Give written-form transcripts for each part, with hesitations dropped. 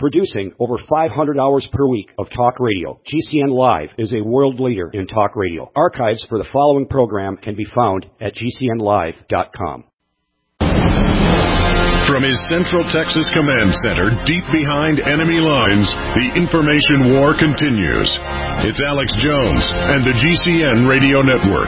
Producing over 500 hours per week of talk radio, GCN Live is a world leader in talk radio. Archives for the following program can be found at GCNlive.com. From his Central Texas Command Center, deep behind enemy lines, the information war continues. It's Alex Jones and the GCN Radio Network.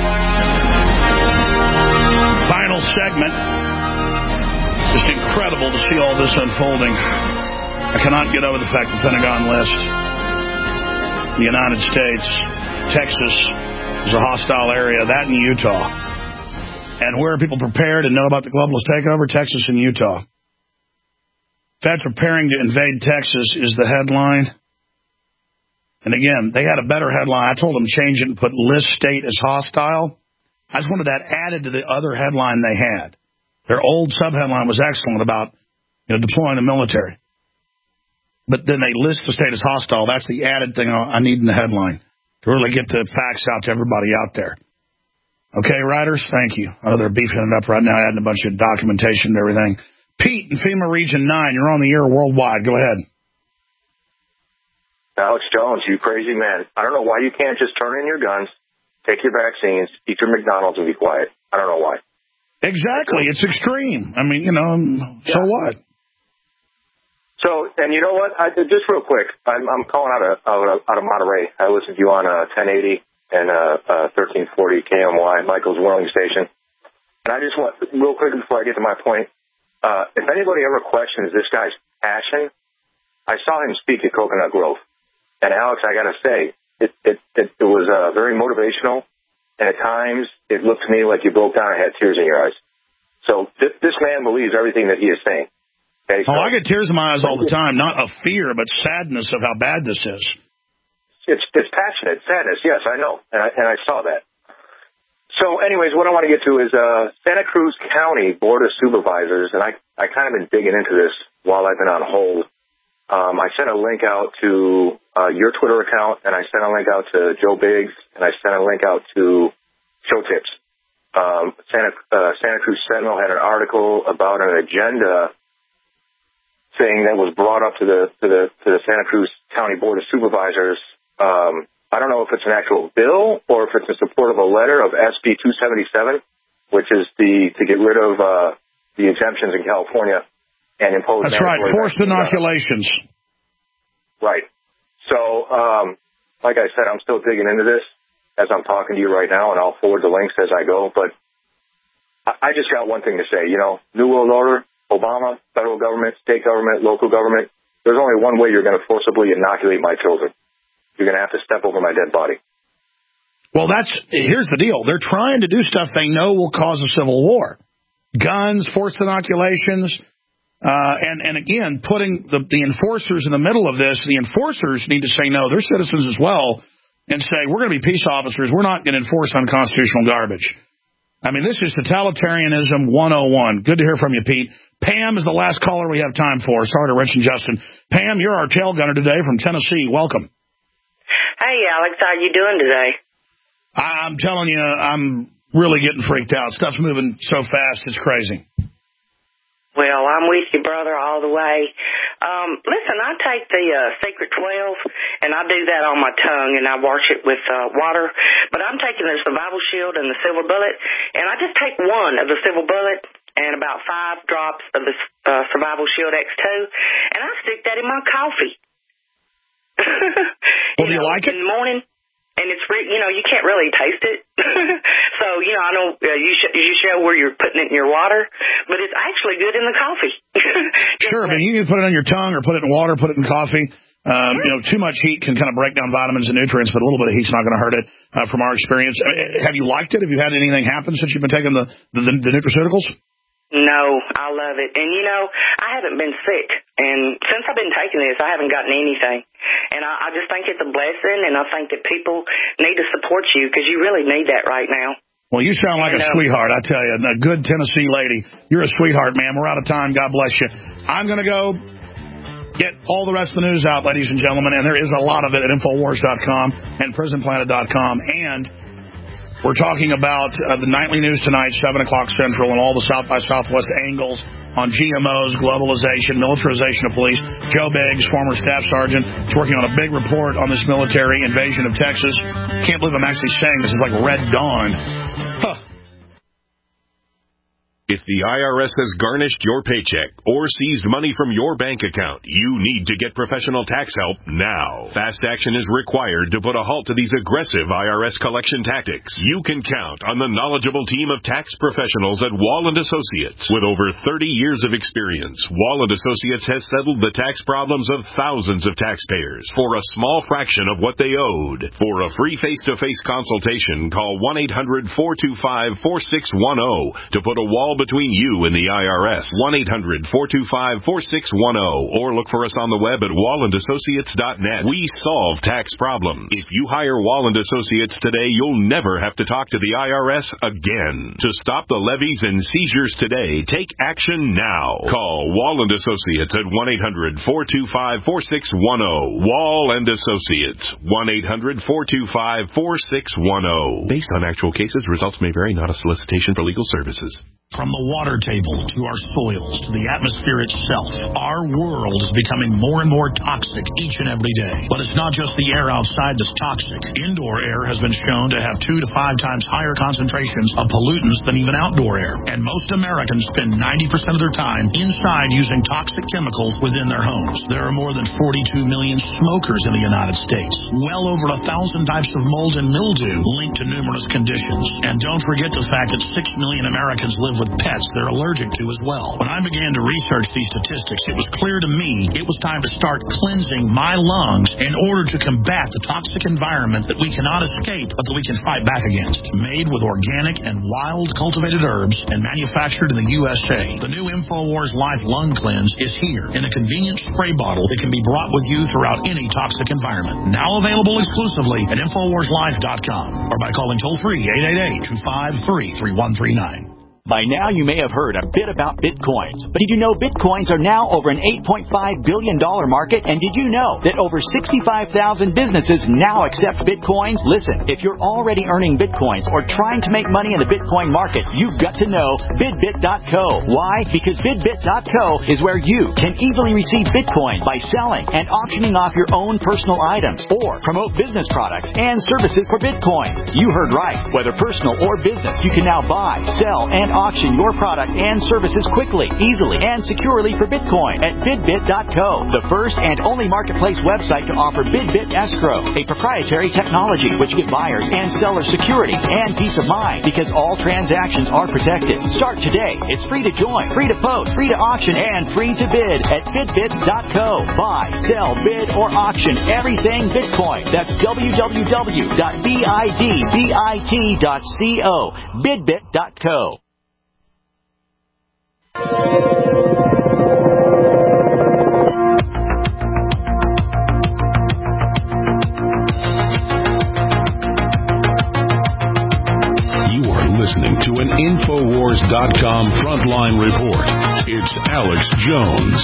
Final segment. Just incredible to see all this unfolding. I cannot get over the fact the Pentagon lists the United States, Texas is a hostile area, that in Utah. And where are people prepared and know about the globalist takeover? Texas and Utah. Feds preparing to invade Texas is the headline. And again, they had a better headline. I told them change it and put list state as hostile. I just wanted that added to the other headline they had. Their old sub-headline was excellent about deploying the military. But then they list the state as hostile. That's the added thing I need in the headline to really get the facts out to everybody out there. Okay, writers, thank you. I know they're beefing it up right now, adding a bunch of documentation and everything. Pete in FEMA Region 9, you're on the air worldwide. Go ahead. Alex Jones, you crazy man. I don't know why you can't just turn in your guns, take your vaccines, eat your McDonald's, and be quiet. I don't know why. Exactly. It's extreme. I mean, so what? So, and you know what? Just real quick, I'm calling out of Monterey. I listened to you on 1080. And 1340 KMY, Michael's Whirling Station. And I just want, real quick before I get to my point, if anybody ever questions this guy's passion, I saw him speak at Coconut Grove. And Alex, I got to say, it was very motivational, and at times it looked to me like you broke down and had tears in your eyes. So this man believes everything that he is saying. Okay, so, I get tears in my eyes all the time, not of fear, but sadness of how bad this is. It's passionate, sadness, yes, I know, and I saw that. So anyways, what I want to get to is Santa Cruz County Board of Supervisors, and I kind of been digging into this while I've been on hold. I sent a link out to your Twitter account, and I sent a link out to Joe Biggs, and I sent a link out to Show Tips. Santa Cruz Sentinel had an article about an agenda thing that was brought up to the Santa Cruz County Board of Supervisors. I don't know if it's an actual bill or if it's in support of a letter of SB 277, which is to get rid of the exemptions in California and impose. That's right, forced inoculations. Right. So, like I said, I'm still digging into this as I'm talking to you right now, and I'll forward the links as I go. But I just got one thing to say. New World Order, Obama, federal government, state government, local government. There's only one way you're going to forcibly inoculate my children. You're going to have to step over my dead body. Well, here's the deal. They're trying to do stuff they know will cause a civil war. Guns, forced inoculations, and again, putting the enforcers in the middle of this. The enforcers need to say no. They're citizens as well and say, we're going to be peace officers. We're not going to enforce unconstitutional garbage. I mean, this is totalitarianism 101. Good to hear from you, Pete. Pam is the last caller we have time for. Sorry to Rich and Justin. Pam, you're our tail gunner today from Tennessee. Welcome. Hey, Alex, how you doing today? I'm telling you, I'm really getting freaked out. Stuff's moving so fast, it's crazy. Well, I'm with you, brother, all the way. Listen, I take the Secret 12, and I do that on my tongue, and I wash it with water. But I'm taking the Survival Shield and the Silver Bullet, and I just take one of the Silver Bullet and about 5 drops of the Survival Shield X2, and I stick that in my coffee. Well, do you like it? In the morning, and it's you can't really taste it. So I know you show where you're putting it in your water, but it's actually good in the coffee. Sure, but you can put it on your tongue or put it in water, put it in coffee. Too much heat can kind of break down vitamins and nutrients, but a little bit of heat's not going to hurt it. From our experience, have you liked it? Have you had anything happen since you've been taking the nutraceuticals? No, I love it. And, I haven't been sick. And since I've been taking this, I haven't gotten anything. And I just think it's a blessing, and I think that people need to support you because you really need that right now. Well, you sound like a sweetheart, I tell you. A good Tennessee lady. You're a sweetheart, man. We're out of time. God bless you. I'm going to go get all the rest of the news out, ladies and gentlemen, and there is a lot of it at Infowars.com and PrisonPlanet.com. And we're talking about the nightly news tonight, 7 o'clock Central, and all the South by Southwest angles on GMOs, globalization, militarization of police. Joe Biggs, former staff sergeant, is working on a big report on this military invasion of Texas. Can't believe I'm actually saying this. It's like Red Dawn. Huh. If the IRS has garnished your paycheck or seized money from your bank account, you need to get professional tax help now. Fast action is required to put a halt to these aggressive IRS collection tactics. You can count on the knowledgeable team of tax professionals at Wall & Associates. With over 30 years of experience, Wall & Associates has settled the tax problems of thousands of taxpayers for a small fraction of what they owed. For a free face-to-face consultation, call 1-800-425-4610 to put a wall between you and the IRS. 1-800-425-4610 or look for us on the web at wallandassociates.net. We solve tax problems. If you hire Wall & Associates today, you'll never have to talk to the IRS again. To stop the levies and seizures today, take action now. Call Wall & Associates at 1-800-425-4610. Wall & Associates. 1-800-425-4610. Based on actual cases, results may vary, not a solicitation for legal services. From the water table to our soils to the atmosphere itself, our world is becoming more and more toxic each and every day. But it's not just the air outside that's toxic. Indoor air has been shown to have 2 to 5 times higher concentrations of pollutants than even outdoor air. And most Americans spend 90% of their time inside using toxic chemicals within their homes. There are more than 42 million smokers in the United States. Well over 1,000 types of mold and mildew linked to numerous conditions. And don't forget the fact that 6 million Americans live with pets they're allergic to as well. When I began to research these statistics, it was clear to me it was time to start cleansing my lungs in order to combat the toxic environment that we cannot escape but that we can fight back against. Made with organic and wild cultivated herbs and manufactured in the USA, the new InfoWars Life Lung Cleanse is here in a convenient spray bottle that can be brought with you throughout any toxic environment. Now available exclusively at InfoWarsLife.com or by calling toll-free 888-253-3139. By now, you may have heard a bit about Bitcoins. But did you know Bitcoins are now over an $8.5 billion market? And did you know that over 65,000 businesses now accept Bitcoins? Listen, if you're already earning Bitcoins or trying to make money in the Bitcoin market, you've got to know BidBit.co. Why? Because BidBit.co is where you can easily receive Bitcoin by selling and auctioning off your own personal items or promote business products and services for Bitcoin. You heard right. Whether personal or business, you can now buy, sell, and auction your product and services quickly, easily, and securely for Bitcoin at BidBit.co, the first and only marketplace website to offer BidBit Escrow, a proprietary technology which gives buyers and sellers security and peace of mind because all transactions are protected. Start today. It's free to join, free to post, free to auction, and free to bid at BidBit.co. Buy, sell, bid, or auction everything Bitcoin. That's www.bidbit.co. BidBit.co. You are listening to an Infowars.com Frontline Report. It's Alex Jones.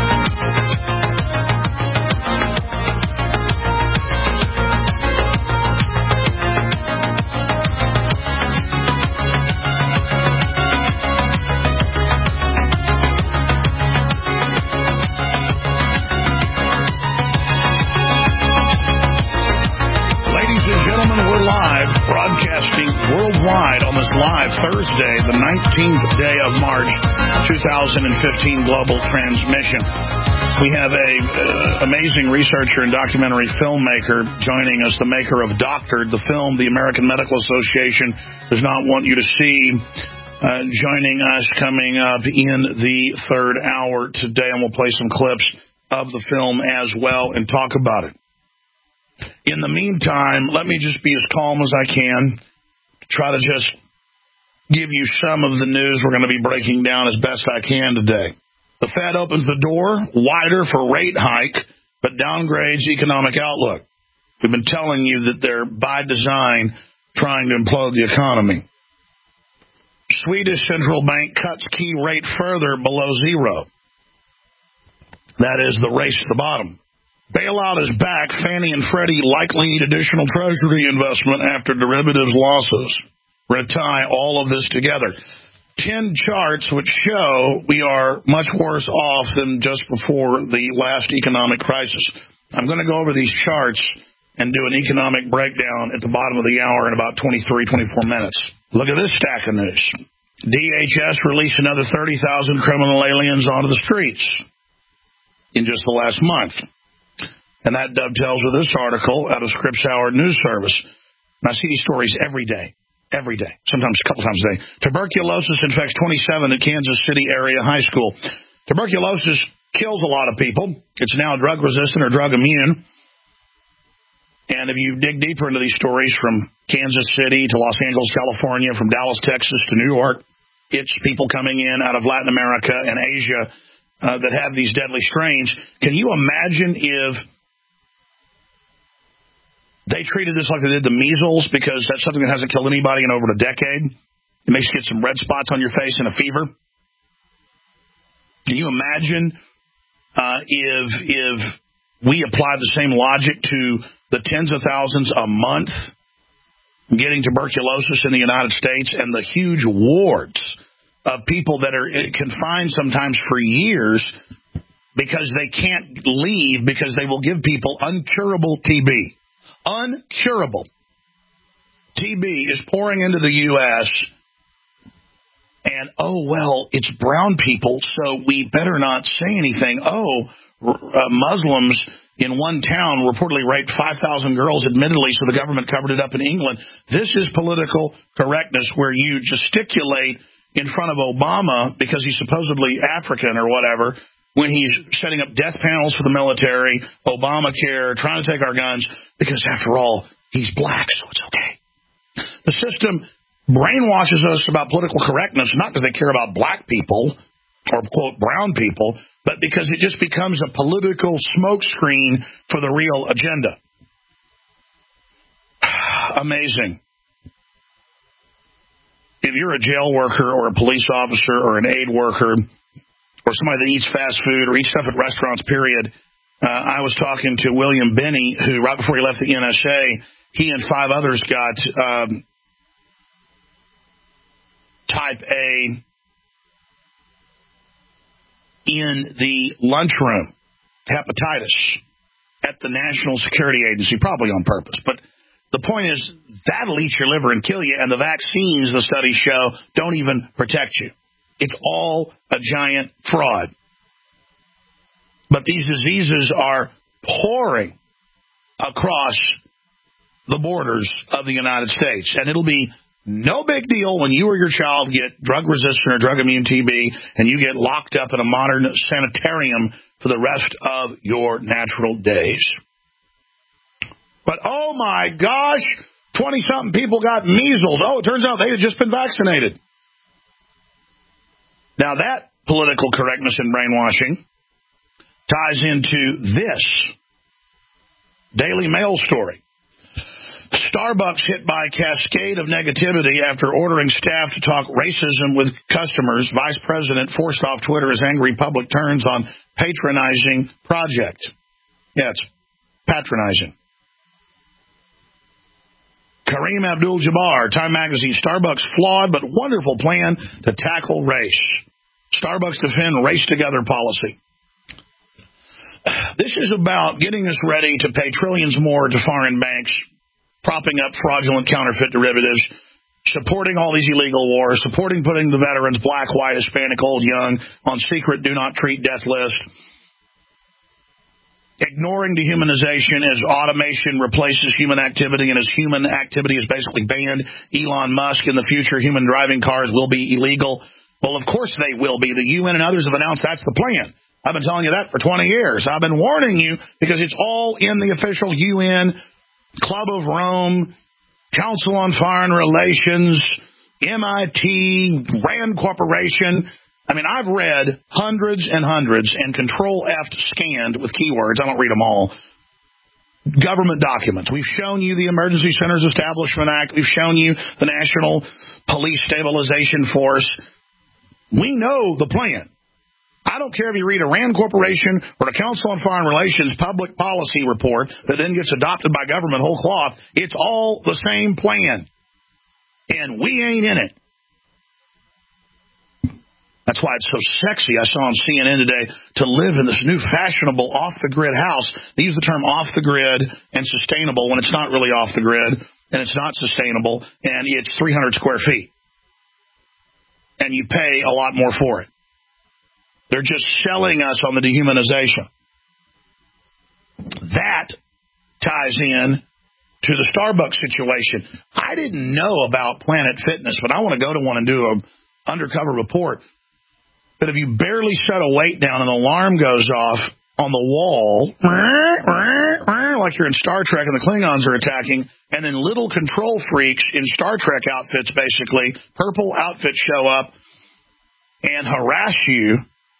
On this live Thursday, the 19th day of March, 2015 global transmission. We have an amazing researcher and documentary filmmaker joining us, the maker of Doctored, the film the American Medical Association does not want you to see, joining us coming up in the third hour today, and we'll play some clips of the film as well and talk about it. In the meantime, let me just be as calm as I can. Try to just give you some of the news we're going to be breaking down as best I can today. The Fed opens the door wider for rate hike, but downgrades economic outlook. We've been telling you that they're, by design, trying to implode the economy. Swedish central bank cuts key rate further below zero. That is the race to the bottom. Bailout is back. Fannie and Freddie likely need additional Treasury investment after derivatives losses. We're going to tie all of this together. 10 charts which show we are much worse off than just before the last economic crisis. I'm going to go over these charts and do an economic breakdown at the bottom of the hour in about 23, 24 minutes. Look at this stack of news. DHS released another 30,000 criminal aliens onto the streets in just the last month. And that dovetails with this article out of Scripps Howard News Service. And I see these stories every day, sometimes a couple times a day. Tuberculosis infects 27 at Kansas City area high school. Tuberculosis kills a lot of people. It's now drug resistant or drug immune. And if you dig deeper into these stories from Kansas City to Los Angeles, California, from Dallas, Texas to New York, it's people coming in out of Latin America and Asia that have these deadly strains. Can you imagine if they treated this like they did the measles, because that's something that hasn't killed anybody in over a decade? It makes you get some red spots on your face and a fever. Can you imagine if we applied the same logic to the tens of thousands a month getting tuberculosis in the United States and the huge wards of people that are confined sometimes for years because they can't leave because they will give people uncurable TB. Uncurable. TB is pouring into the U.S., and, it's brown people, so we better not say anything. Muslims in one town reportedly raped 5,000 girls, admittedly, so the government covered it up in England. This is political correctness, where you gesticulate in front of Obama because he's supposedly African or whatever, when he's setting up death panels for the military, Obamacare, trying to take our guns, because after all, he's black, so it's okay. The system brainwashes us about political correctness, not because they care about black people or, quote, brown people, but because it just becomes a political smokescreen for the real agenda. Amazing. If you're a jail worker or a police officer or an aid worker or somebody that eats fast food or eats stuff at restaurants, period, I was talking to William Binney, who right before he left the NSA, he and 5 others got type A in the lunchroom, hepatitis, at the National Security Agency, probably on purpose. But the point is, that'll eat your liver and kill you, and the vaccines, the studies show, don't even protect you. It's all a giant fraud. But these diseases are pouring across the borders of the United States, and it'll be no big deal when you or your child get drug-resistant or drug-immune TB and you get locked up in a modern sanitarium for the rest of your natural days. But, oh, my gosh, 20-something people got measles. Oh, it turns out they had just been vaccinated. Now, that political correctness and brainwashing ties into this Daily Mail story. Starbucks hit by a cascade of negativity after ordering staff to talk racism with customers. Vice President forced off Twitter as angry public turns on patronizing project. Yeah, it's patronizing. Kareem Abdul-Jabbar, Time Magazine, Starbucks' flawed but wonderful plan to tackle race. Starbucks defend race together policy. This is about getting us ready to pay trillions more to foreign banks, propping up fraudulent counterfeit derivatives, supporting all these illegal wars, supporting putting the veterans, black, white, Hispanic, old, young, on secret do-not-treat death list, ignoring dehumanization as automation replaces human activity, and as human activity is basically banned. Elon Musk, in the future, human driving cars will be illegal. Well, of course they will be. The UN and others have announced that's the plan. I've been telling you that for 20 years. I've been warning you because it's all in the official UN Club of Rome, Council on Foreign Relations, MIT, RAND Corporation. I mean, I've read hundreds and hundreds and Control-F scanned with keywords. I don't read them all. Government documents. We've shown you the Emergency Centers Establishment Act. We've shown you the National Police Stabilization Force. We know the plan. I don't care if you read a RAND Corporation or a Council on Foreign Relations public policy report that then gets adopted by government whole cloth. It's all the same plan. And we ain't in it. That's why it's so sexy. I saw on CNN today to live in this new fashionable off-the-grid house. They use the term off-the-grid and sustainable when it's not really off-the-grid, and it's not sustainable, and it's 300 square feet. And you pay a lot more for it. They're just selling us on the dehumanization. That ties in to the Starbucks situation. I didn't know about Planet Fitness, but I want to go to one and do an undercover report. That if you barely set a weight down, an alarm goes off on the wall, like you're in Star Trek and the Klingons are attacking, and then little control freaks in Star Trek outfits, basically, purple outfits show up and harass you.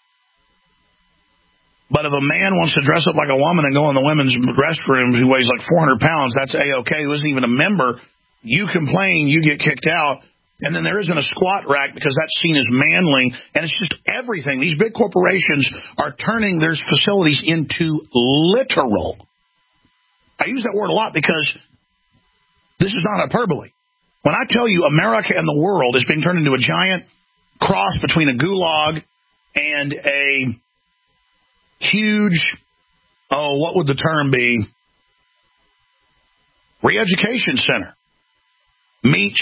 But if a man wants to dress up like a woman and go in the women's restroom who weighs like 400 pounds, that's A-OK. Who isn't even a member. You complain, you get kicked out. And then there isn't a squat rack because that's seen as manly. And it's just everything. These big corporations are turning their facilities into literal. I use that word a lot because this is not hyperbole. When I tell you America and the world is being turned into a giant cross between a gulag and a huge, what would the term be? Re-education center meets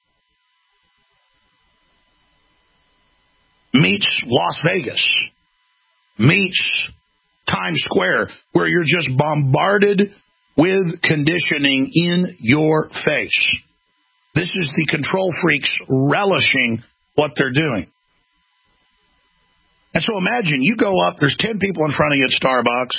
Las Vegas, meets Times Square, where you're just bombarded with conditioning in your face. This is the control freaks relishing what they're doing. And so imagine you go up, there's 10 people in front of you at Starbucks.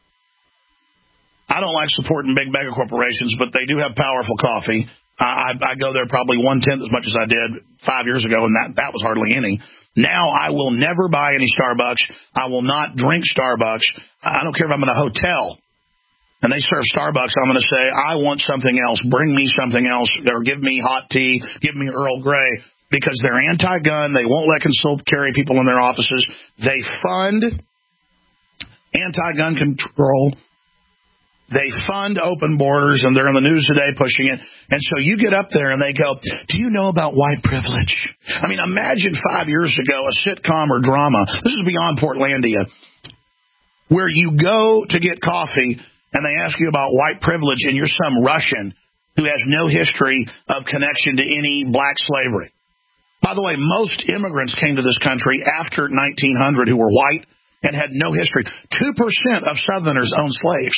I don't like supporting big mega corporations, but they do have powerful coffee. I go there probably 1/10 as much as I did 5 years ago, and that was hardly any. Now I will never buy any Starbucks. I will not drink Starbucks. I don't care if I'm in a hotel and they serve Starbucks. I'm going to say, I want something else. Bring me something else. Or give me hot tea. Give me Earl Grey. Because they're anti-gun. They won't let concealed carry people in their offices. They fund anti-gun control. They fund open borders, and they're in the news today pushing it. And so you get up there, and they go, do you know about white privilege? I mean, imagine 5 years ago a sitcom or drama. This is beyond Portlandia, where you go to get coffee, and they ask you about white privilege, and you're some Russian who has no history of connection to any black slavery. By the way, most immigrants came to this country after 1900 who were white and had no history. 2% of Southerners owned slaves.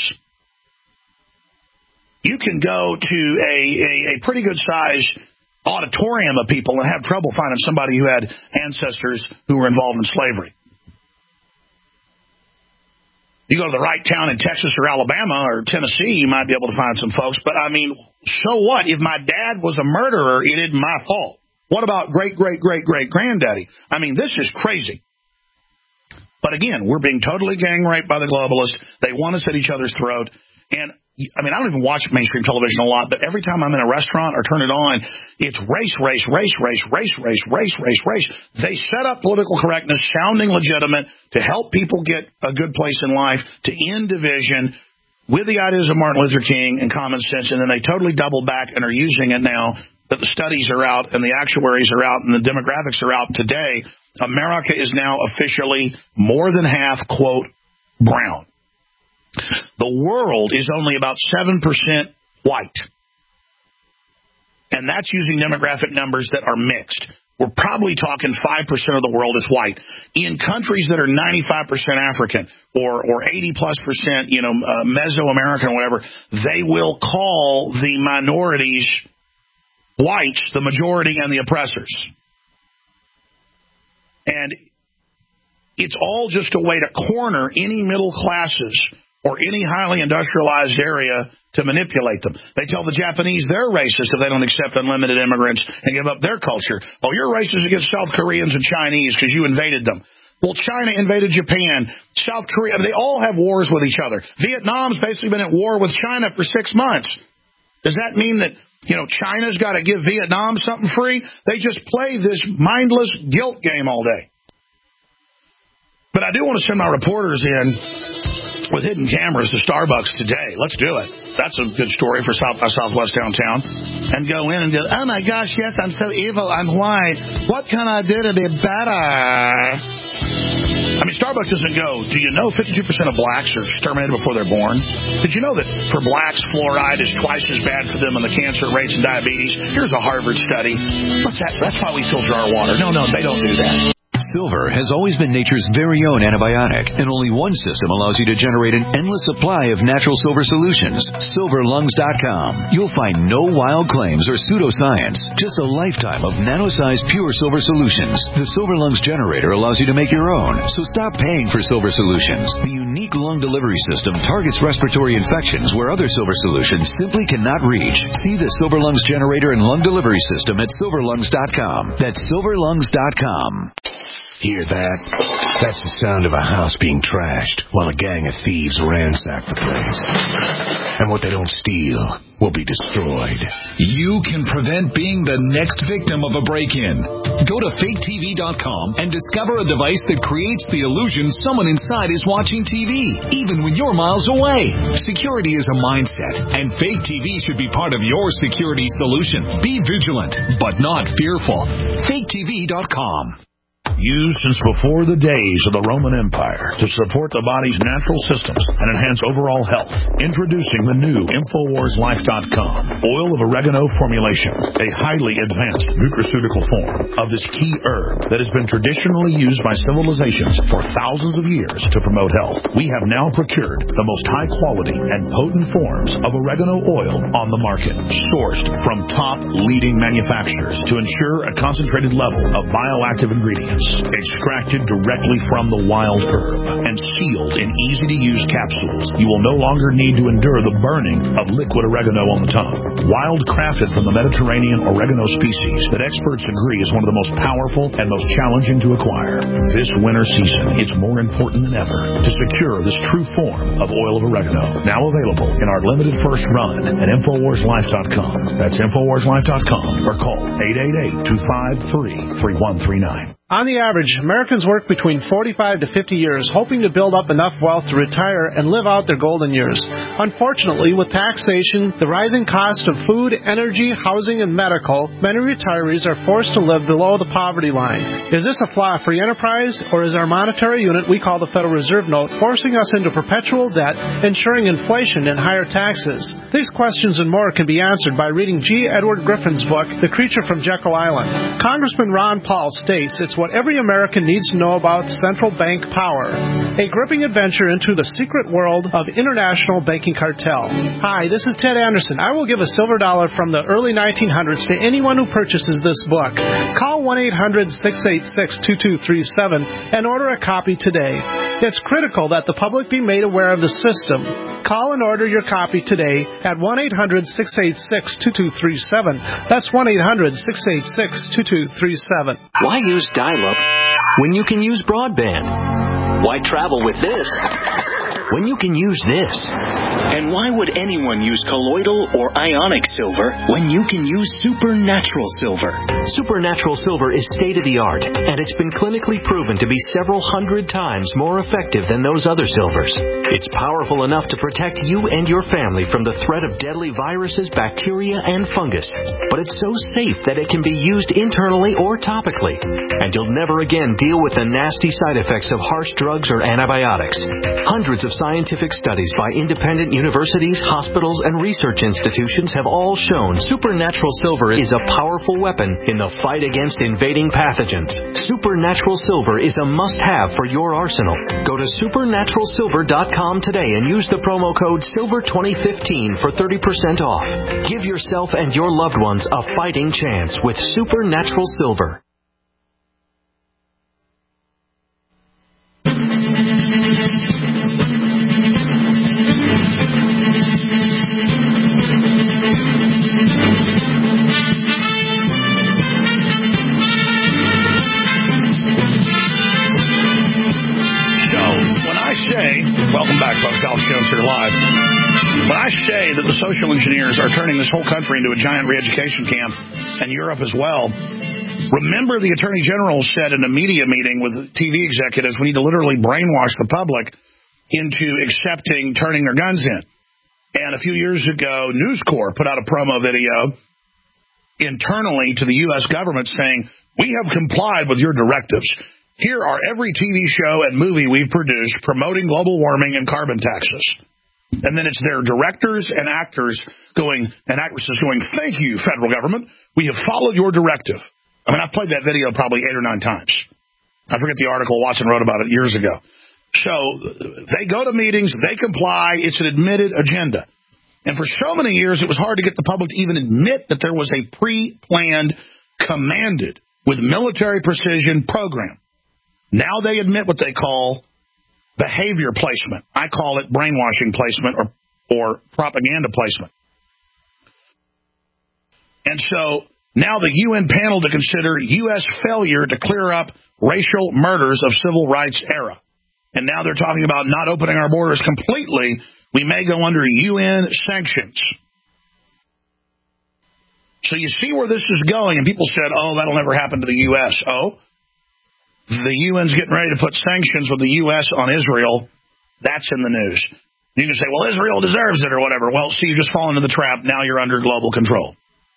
You can go to a pretty good-sized auditorium of people and have trouble finding somebody who had ancestors who were involved in slavery. You go to the right town in Texas or Alabama or Tennessee, you might be able to find some folks. But, I mean, so what? If my dad was a murderer, it isn't my fault. What about great-great-great-great-granddaddy? I mean, this is crazy. But, again, we're being totally gang raped by the globalists. They want us at each other's throat. And I mean, I don't even watch mainstream television a lot, but every time I'm in a restaurant or turn it on, it's race. They set up political correctness, sounding legitimate, to help people get a good place in life, to end division, with the ideas of Martin Luther King and common sense, and then they totally double back and are using it now that the studies are out and the actuaries are out and the demographics are out today. America is now officially more than half, quote, brown. The world is only about 7% white. And that's using demographic numbers that are mixed. We're probably talking 5% of the world is white. In countries that are 95% African or 80+%, Mesoamerican or whatever, they will call the minorities whites, the majority and the oppressors. And it's all just a way to corner any middle classes or any highly industrialized area to manipulate them. They tell the Japanese they're racist if they don't accept unlimited immigrants and give up their culture. Oh, you're racist against South Koreans and Chinese because you invaded them. Well, China invaded Japan. South Korea, they all have wars with each other. Vietnam's basically been at war with China for 6 months. Does that mean that, China's got to give Vietnam something free? They just play this mindless guilt game all day. But I do want to send my reporters in with hidden cameras to Starbucks today. Let's do it. That's a good story for Southwest downtown. And go in and go, oh, my gosh, yes, I'm so evil. I'm white. What can I do to be better? I mean, Starbucks doesn't go, do you know 52% of blacks are exterminated before they're born? Did you know that for blacks, fluoride is twice as bad for them on the cancer rates and diabetes? Here's a Harvard study. What's that? That's why we filter our water. No, they don't do that. Silver has always been nature's very own antibiotic, and only one system allows you to generate an endless supply of natural silver solutions. SilverLungs.com. You'll find no wild claims or pseudoscience, just a lifetime of nano-sized pure silver solutions. The Silver Lungs generator allows you to make your own, so stop paying for silver solutions. The unique lung delivery system targets respiratory infections where other silver solutions simply cannot reach. See the Silver Lungs generator and lung delivery system at SilverLungs.com. That's SilverLungs.com. Hear that? That's the sound of a house being trashed while a gang of thieves ransack the place. And what they don't steal will be destroyed. You can prevent being the next victim of a break-in. Go to faketv.com and discover a device that creates the illusion someone inside is watching TV, even when you're miles away. Security is a mindset, and Fake TV should be part of your security solution. Be vigilant, but not fearful. faketv.com. Used since before the days of the Roman Empire to support the body's natural systems and enhance overall health. Introducing the new InfoWarsLife.com oil of oregano formulation, a highly advanced nutraceutical form of this key herb that has been traditionally used by civilizations for thousands of years to promote health. We have now procured the most high quality and potent forms of oregano oil on the market, sourced from top leading manufacturers to ensure a concentrated level of bioactive ingredients. Extracted directly from the wild herb and sealed in easy-to-use capsules. You will no longer need to endure the burning of liquid oregano on the tongue. Wild crafted from the Mediterranean oregano species that experts agree is one of the most powerful and most challenging to acquire. This winter season, it's more important than ever to secure this true form of oil of oregano. Now available in our limited first run at InfoWarsLife.com. That's InfoWarsLife.com or call 888-253-3139. On the average, Americans work between 45 to 50 years, hoping to build up enough wealth to retire and live out their golden years. Unfortunately, with taxation, the rising cost of food, energy, housing, and medical, many retirees are forced to live below the poverty line. Is this a flaw free enterprise, or is our monetary unit we call the Federal Reserve Note forcing us into perpetual debt, ensuring inflation and higher taxes? These questions and more can be answered by reading G. Edward Griffin's book, The Creature from Jekyll Island. Congressman Ron Paul states it's what every American needs to know about central bank power. A gripping adventure into the secret world of international banking cartel. Hi, this is Ted Anderson. I will give a silver dollar from the early 1900s to anyone who purchases this book. Call 1-800-686-2237 and order a copy today. It's critical that the public be made aware of the system. Call and order your copy today at 1-800-686-2237. That's 1-800-686-2237. Why use dial-up when you can use broadband? Why travel with this when you can use this? And why would anyone use colloidal or ionic silver when you can use supernatural silver? Supernatural silver is state-of-the-art, and it's been clinically proven to be several hundred times more effective than those other silvers. It's powerful enough to protect you and your family from the threat of deadly viruses, bacteria, and fungus. But it's so safe that it can be used internally or topically. And you'll never again deal with the nasty side effects of harsh drugs or antibiotics. Hundreds of scientific studies by independent universities, hospitals, and research institutions have all shown supernatural silver is a powerful weapon in the fight against invading pathogens. Supernatural silver is a must-have for your arsenal. Go to supernaturalsilver.com today and use the promo code SILVER2015 for 30% off. Give yourself and your loved ones a fighting chance with Supernatural Silver. Welcome back, folks. Alex Jones here live. When I say that the social engineers are turning this whole country into a giant re-education camp, and Europe as well, remember the Attorney General said in a media meeting with TV executives, we need to literally brainwash the public into accepting turning their guns in. And a few years ago, News Corp put out a promo video internally to the U.S. government saying, we have complied with your directives. Here are every TV show and movie we've produced promoting global warming and carbon taxes. And then it's their directors and actors going, and actresses going, thank you, federal government. We have followed your directive. I mean, I've played that video probably 8 or 9 times. I forget the article Watson wrote about it years ago. So they go to meetings, they comply, it's an admitted agenda. And for so many years, it was hard to get the public to even admit that there was a pre-planned, commanded, with military precision program. Now they admit what they call behavior placement. I call it brainwashing placement or propaganda placement. And so now the UN panel to consider U.S. failure to clear up racial murders of civil rights era. And now they're talking about not opening our borders completely. We may go under UN sanctions. So you see where this is going, and people said, oh, that'll never happen to the U.S. Oh, the UN's getting ready to put sanctions with the U.S. on Israel. That's in the news. You can say, well, Israel deserves it or whatever. Well, see, you just fall into the trap. Now you're under global control.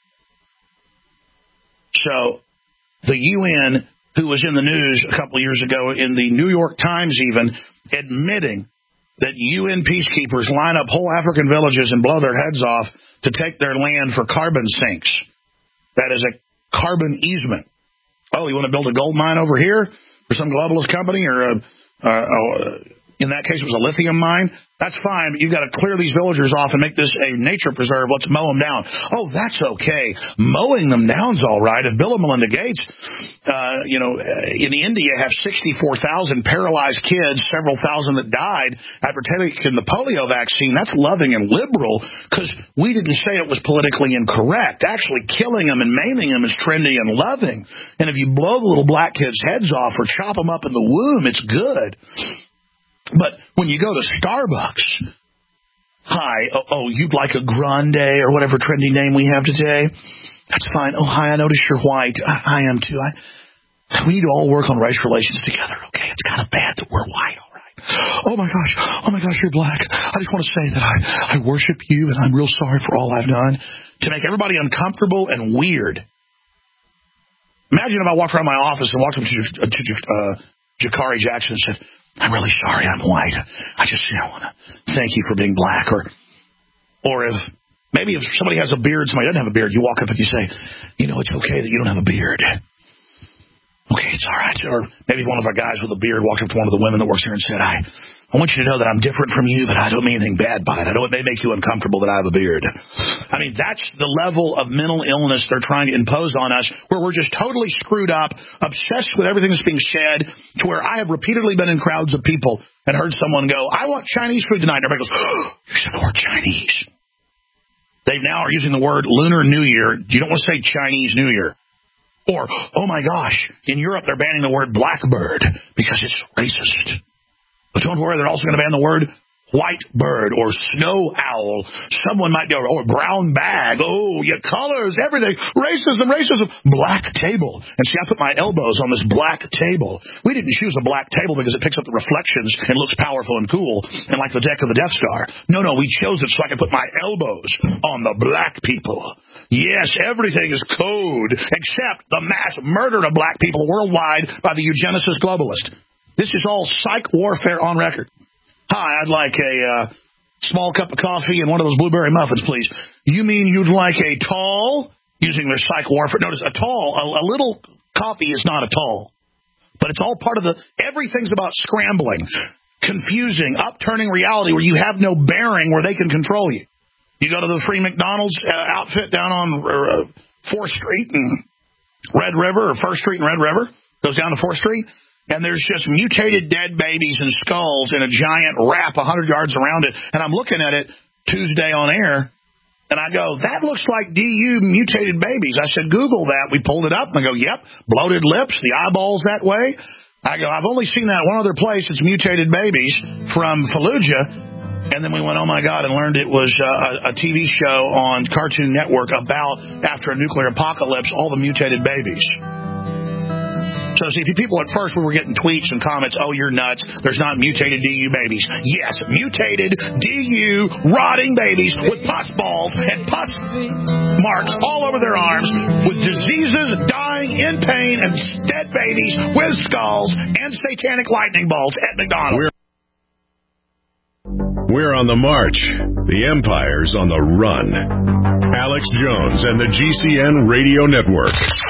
So the UN, who was in the news a couple of years ago in the New York Times even, admitting that UN peacekeepers line up whole African villages and blow their heads off to take their land for carbon sinks. That is a carbon easement. Oh, you want to build a gold mine over here for some globalist company or in that case it was a lithium mine? That's fine, but you've got to clear these villagers off and make this a nature preserve. Let's mow them down. Oh, that's okay. Mowing them down's all right. If Bill and Melinda Gates, in India have 64,000 paralyzed kids, several thousand that died after taking the polio vaccine, that's loving and liberal because we didn't say it was politically incorrect. Actually, killing them and maiming them is trendy and loving. And if you blow the little black kids' heads off or chop them up in the womb, it's good. But when you go to Starbucks, hi, you'd like a grande or whatever trendy name we have today? That's fine. Oh, hi, I notice you're white. I am too. We need to all work on race relations together, okay? It's kind of bad that we're white, all right? Oh, my gosh, you're black. I just want to say that I worship you, and I'm real sorry for all I've done to make everybody uncomfortable and weird. Imagine if I walked around my office and walked up to Jakari Jackson and said, I'm really sorry I'm white. I want to thank you for being black. Or if somebody has a beard, somebody doesn't have a beard, you walk up and you say, it's okay that you don't have a beard. Okay, it's all right. Or maybe one of our guys with a beard walked up to one of the women that works here and said, I want you to know that I'm different from you, but I don't mean anything bad by it. I know it may make you uncomfortable that I have a beard. I mean, that's the level of mental illness they're trying to impose on us, where we're just totally screwed up, obsessed with everything that's being said, to where I have repeatedly been in crowds of people and heard someone go, I want Chinese food tonight. And everybody goes, you said the word Chinese. They now are using the word Lunar New Year. You don't want to say Chinese New Year. Or, oh my gosh, in Europe they're banning the word blackbird because it's racist. But don't worry, they're also going to ban the word white bird or snow owl. Someone might go, brown bag. Oh, your colors, everything. Racism. Black table. And see, I put my elbows on this black table. We didn't choose a black table because it picks up the reflections and looks powerful and cool and like the deck of the Death Star. No, we chose it so I could put my elbows on the black people. Yes, everything is code except the mass murder of black people worldwide by the eugenicist globalist. This is all psych warfare on record. Hi, I'd like a small cup of coffee and one of those blueberry muffins, please. You mean you'd like a tall? Using their psych warfare. Notice a tall, a little coffee is not a tall. But it's all part of everything's about scrambling, confusing, upturning reality where you have no bearing where they can control you. You go to the free McDonald's outfit down on 4th Street and Red River, or 1st Street and Red River, goes down to 4th Street, and there's just mutated dead babies and skulls in a giant wrap 100 yards around it. And I'm looking at it Tuesday on air, and I go, that looks like DU mutated babies. I said, Google that. We pulled it up, and I go, yep, bloated lips, the eyeballs that way. I go, I've only seen that one other place. It's mutated babies from Fallujah. And then we went, oh, my God, and learned it was a TV show on Cartoon Network about, after a nuclear apocalypse, all the mutated babies. So see, people at first we were getting tweets and comments, oh, you're nuts. There's not mutated DU babies. Yes, mutated DU rotting babies with pus balls and pus marks all over their arms with diseases, dying in pain, and dead babies with skulls and satanic lightning bolts at McDonald's. We're on the march. The empire's on the run. Alex Jones and the GCN Radio Network.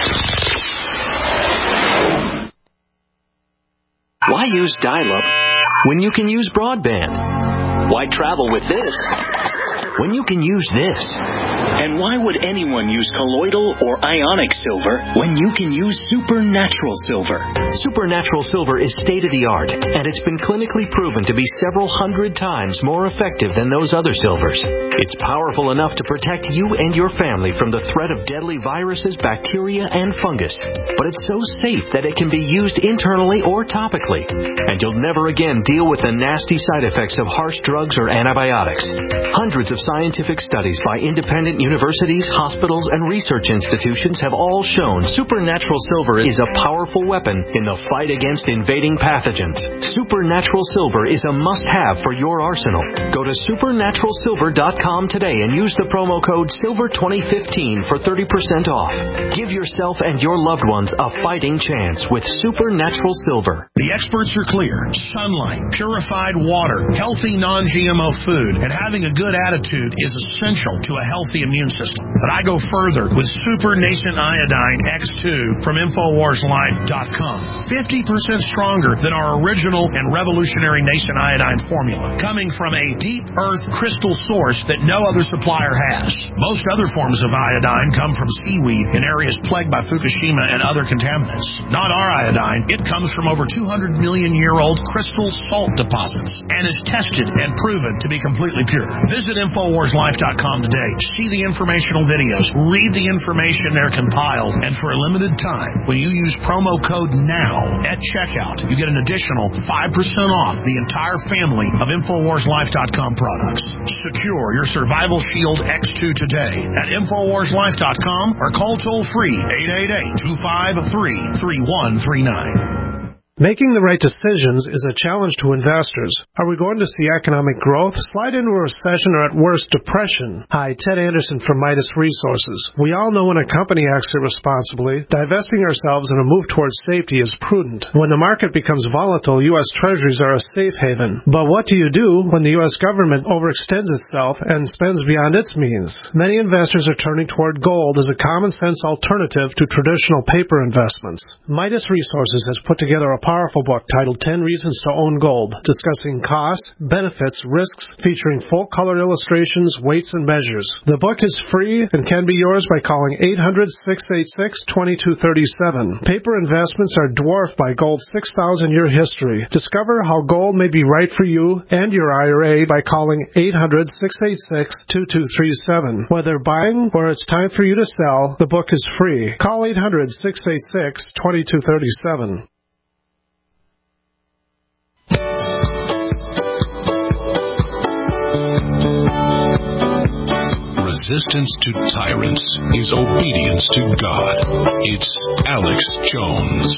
Why use dial-up when you can use broadband? Why travel with this when you can use this? And why would anyone use colloidal or ionic silver when you can use supernatural silver? Supernatural silver is state-of-the-art, and it's been clinically proven to be several hundred times more effective than those other silvers. It's powerful enough to protect you and your family from the threat of deadly viruses, bacteria, and fungus. But it's so safe that it can be used internally or topically. And you'll never again deal with the nasty side effects of harsh drugs or antibiotics. Hundreds of scientific studies by independent universities, hospitals, and research institutions have all shown supernatural silver is a powerful weapon in the fight against invading pathogens. Supernatural silver is a must-have for your arsenal. Go to supernaturalsilver.com today and use the promo code SILVER2015 for 30% off. Give yourself and your loved ones a fighting chance with Supernatural Silver. The experts are clear. Sunlight, purified water, healthy non-GMO food, and having a good attitude is essential to a healthy immune system. But I go further with Super Nascent Iodine X2 from InfoWarsLife.com. 50% stronger than our original and revolutionary Nascent Iodine formula, coming from a deep earth crystal source that no other supplier has. Most other forms of iodine come from seaweed in areas plagued by Fukushima and other contaminants. Not our iodine. It comes from over 200 million-year-old crystal salt deposits and is tested and proven to be completely pure. Visit InfoWarsLife.com today. See the informational videos. Read the information they're compiled. And for a limited time, when you use promo code NOW at checkout, you get an additional 5% off the entire family of InfoWarsLife.com products. Secure your Survival Shield X2 today at InfoWarsLife.com or call toll-free 888-253-3139. Making the right decisions is a challenge to investors. Are we going to see economic growth, slide into a recession, or at worst, depression? Hi, Ted Anderson from Midas Resources. We all know when a company acts irresponsibly, divesting ourselves in a move towards safety is prudent. When the market becomes volatile, U.S. Treasuries are a safe haven. But what do you do when the U.S. government overextends itself and spends beyond its means? Many investors are turning toward gold as a common-sense alternative to traditional paper investments. Midas Resources has put together a powerful book titled 10 Reasons to Own Gold, discussing costs, benefits, risks, featuring full-color illustrations, weights, and measures. The book is free and can be yours by calling 800-686-2237. Paper investments are dwarfed by gold's 6,000-year history. Discover how gold may be right for you and your IRA by calling 800-686-2237. Whether buying or it's time for you to sell, the book is free. Call 800-686-2237. Resistance to tyrants is obedience to God. It's Alex Jones.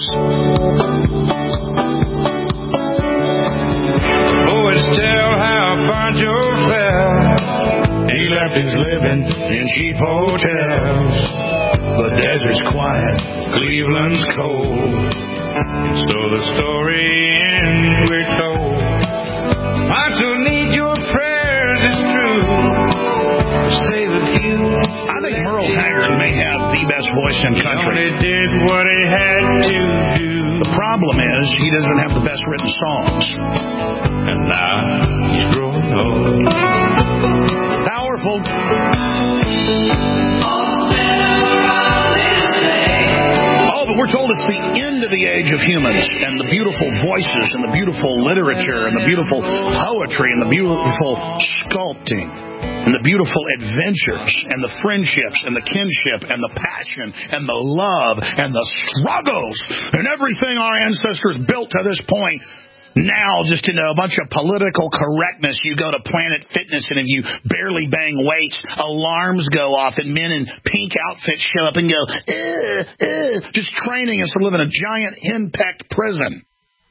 Boys tell how Pancho fell. He left his living in cheap hotels. The desert's quiet, Cleveland's cold. So the story ends, we're told. Pancho needs your prayers, it's true. I think Merle Haggard may have the best voice in country. He only did what he had to do. The problem is he doesn't have the best written songs. And now he's growing old. Powerful. Oh, but we're told it's the end of the age of humans, and the beautiful voices and the beautiful literature and the beautiful poetry and the beautiful sculpting and the beautiful adventures and the friendships and the kinship and the passion and the love and the struggles and everything our ancestors built to this point Now, just to know, a bunch of political correctness, you go to Planet Fitness, and if you barely bang weights, alarms go off, and men in pink outfits show up and go, just training us to live in a giant henpecked prison.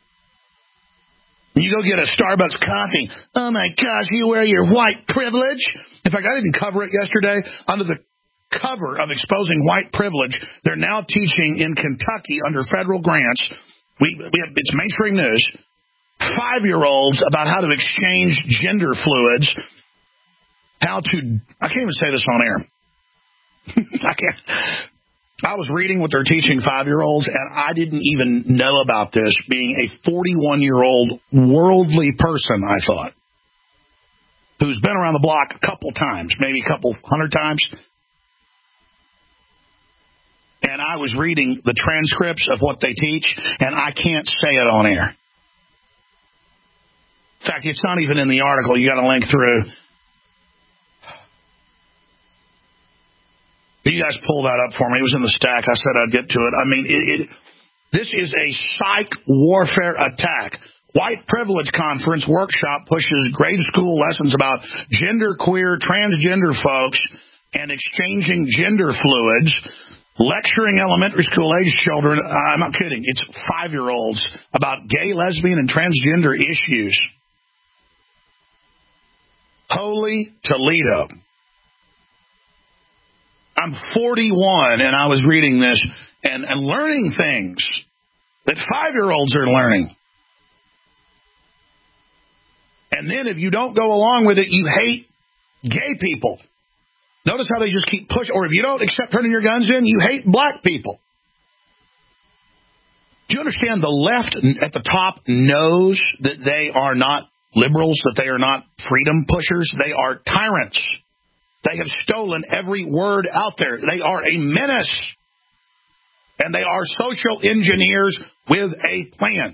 You go get a Starbucks coffee. Oh, my gosh, you wear your white privilege. In fact, I didn't cover it yesterday. Under the cover of exposing white privilege, they're now teaching in Kentucky under federal grants. It's mainstream news. 5-year-olds about how to exchange gender fluids. I can't even say this on air. I can't. I was reading what they're teaching 5-year-olds, and I didn't even know about this, being a 41-year-old worldly person, I thought, who's been around the block a couple times, maybe a couple 100 times. And I was reading the transcripts of what they teach, and I can't say it on air. In fact, it's not even in the article. You got to link through. You guys pull that up for me. It was in the stack. I said I'd get to it. I mean, this is a psych warfare attack. White Privilege Conference workshop pushes grade school lessons about gender queer, transgender folks and exchanging gender fluids, lecturing elementary school age children. I'm not kidding. It's 5-year-olds about gay, lesbian, and transgender issues. Holy Toledo. I'm 41, and I was reading this and learning things that 5-year-olds are learning. And then if you don't go along with it, you hate gay people. Notice how they just keep pushing. Or if you don't accept turning your guns in, you hate black people. Do you understand the left at the top knows that they are not liberals, that they are not freedom pushers? They are tyrants. They have stolen every word out there. They are a menace. And they are social engineers with a plan.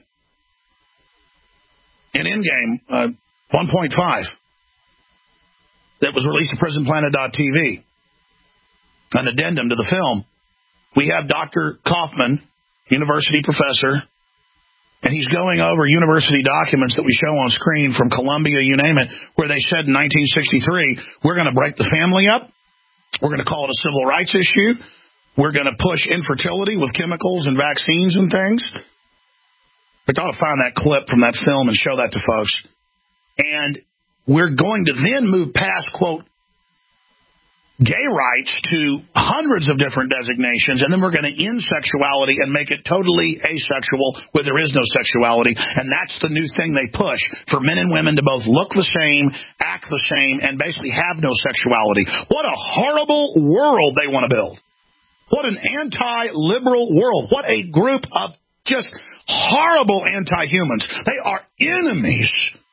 In Endgame 1.5 that was released to PrisonPlanet.tv, an addendum to the film, we have Dr. Kaufman, university professor, and he's going over university documents that we show on screen from Columbia, you name it, where they said in 1963, we're going to break the family up. We're going to call it a civil rights issue. We're going to push infertility with chemicals and vaccines and things. But I ought to find that clip from that film and show that to folks. And we're going to then move past, quote, gay rights to hundreds of different designations, and then we're going to end sexuality and make it totally asexual where there is no sexuality. And that's the new thing they push, for men and women to both look the same, act the same, and basically have no sexuality. What a horrible world they want to build. What an anti-liberal world. What a group of just horrible anti-humans. They are enemies.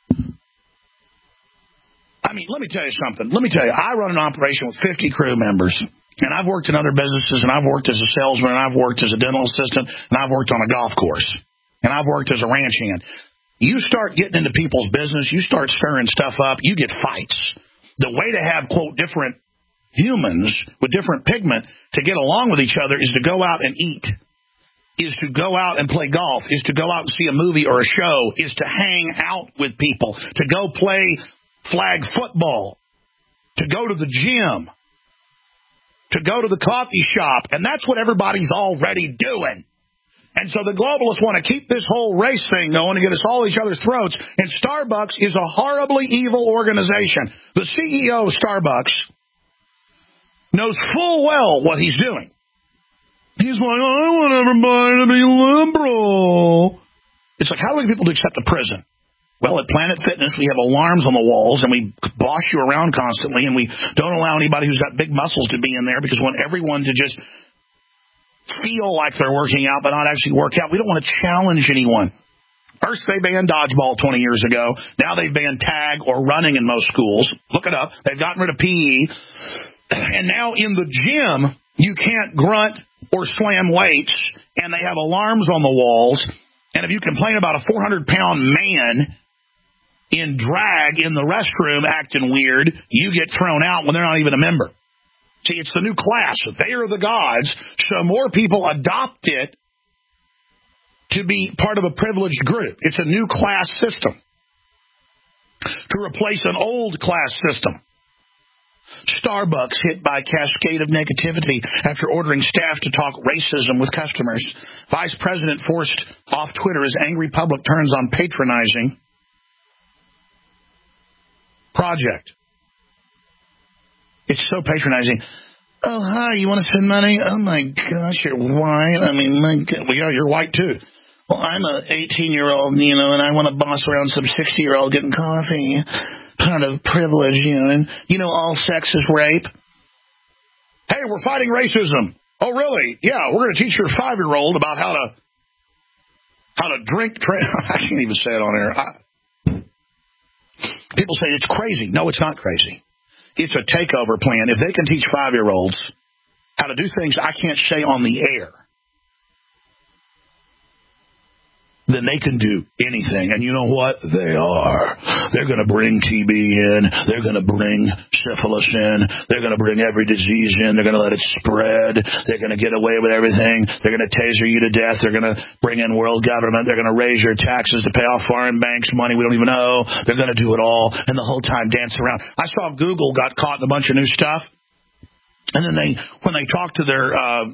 I mean, let me tell you something. I run an operation with 50 crew members, and I've worked in other businesses, and I've worked as a salesman, and I've worked as a dental assistant, and I've worked on a golf course, and I've worked as a ranch hand. You start getting into people's business, you start stirring stuff up, you get fights. The way to have, quote, different humans with different pigment to get along with each other is to go out and eat, is to go out and play golf, is to go out and see a movie or a show, is to hang out with people, to go play flag football, to go to the gym, to go to the coffee shop. And that's what everybody's already doing. And so the globalists want to keep this whole race thing going to get us all each other's throats. And Starbucks is a horribly evil organization. The CEO of Starbucks knows full well what he's doing. He's like, I want everybody to be liberal. It's like, how do we get people to accept the prison? Well, at Planet Fitness, we have alarms on the walls, and we boss you around constantly, and we don't allow anybody who's got big muscles to be in there because we want everyone to just feel like they're working out but not actually work out. We don't want to challenge anyone. First, they banned dodgeball 20 years ago. Now they've banned tag or running in most schools. Look it up. They've gotten rid of PE. And now in the gym, you can't grunt or slam weights, and they have alarms on the walls. And if you complain about a 400-pound man in drag in the restroom acting weird, you get thrown out when they're not even a member. See, it's the new class. They are the gods, so more people adopt it to be part of a privileged group. It's a new class system to replace an old class system. Starbucks hit by cascade of negativity after ordering staff to talk racism with customers. Vice President forced off Twitter as angry public turns on patronizing project. It's so patronizing. Oh, hi, you want to spend money? Oh, my gosh, you're white. I mean, my God. Well, yeah, you're white, too. Well, I'm an 18-year-old, and I want to boss around some 60-year-old getting coffee. Kind of privilege, and, all sex is rape. Hey, we're fighting racism. Oh, really? Yeah, we're going to teach your 5-year-old about how to drink. I can't even say it on air. People say it's crazy. No, it's not crazy. It's a takeover plan. If they can teach 5-year-olds how to do things I can't say on the air, then they can do anything. And you know what? They are. They're going to bring TB in. They're going to bring syphilis in. They're going to bring every disease in. They're going to let it spread. They're going to get away with everything. They're going to taser you to death. They're going to bring in world government. They're going to raise your taxes to pay off foreign banks money we don't even owe. They're going to do it all. And the whole time dance around. I saw Google got caught in a bunch of new stuff. And then when they talked to their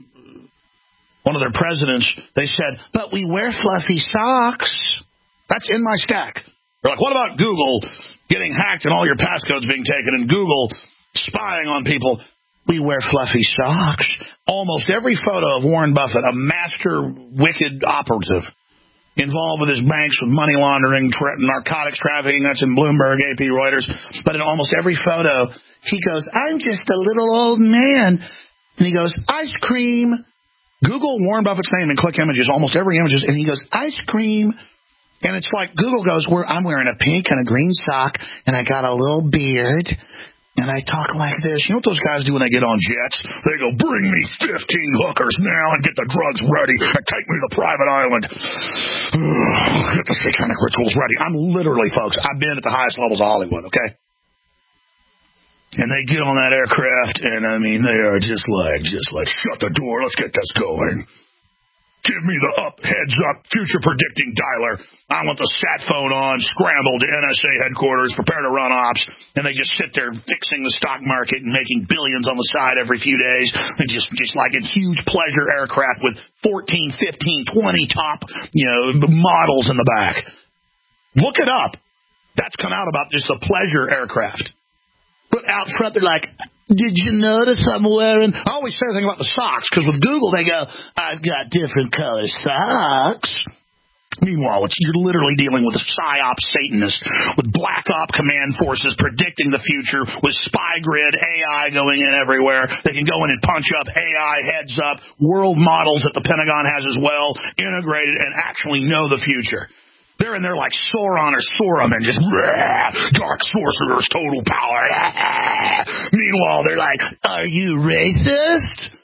one of their presidents, they said, but we wear fluffy socks. That's in my stack. They're like, what about Google getting hacked and all your passcodes being taken and Google spying on people? We wear fluffy socks. Almost every photo of Warren Buffett, a master wicked operative, involved with his banks with money laundering, narcotics trafficking, that's in Bloomberg, AP, Reuters. But in almost every photo, he goes, I'm just a little old man. And he goes, ice cream. Google Warren Buffett's name and click images, almost every image, and he goes, ice cream. And it's like Google goes, I'm wearing a pink and a green sock, and I got a little beard, and I talk like this. You know what those guys do when they get on jets? They go, bring me 15 hookers now and get the drugs ready and take me to the private island. Get the satanic rituals ready. I'm literally, folks, I've been at the highest levels of Hollywood, okay? And they get on that aircraft, and, they are just like, shut the door, let's get this going. Give me the heads-up, future-predicting dialer. I want the sat phone on, scrambled to NSA headquarters, prepare to run ops, and they just sit there fixing the stock market and making billions on the side every few days. And just like in huge pleasure aircraft with 14, 15, 20 top, models in the back. Look it up. That's come out about just the pleasure aircraft. But out front, they're like, did you notice I'm wearing... I always say the thing about the socks, because with Google, they go, I've got different color socks. Meanwhile, you're literally dealing with a PSYOP Satanist, with Black Op command forces predicting the future, with spy grid, AI going in everywhere. They can go in and punch up AI heads up, world models that the Pentagon has as well, integrated and actually know the future. They're in there like Sauron or Sauron and just dark sorcerers, total power. Meanwhile, they're like, are you racist?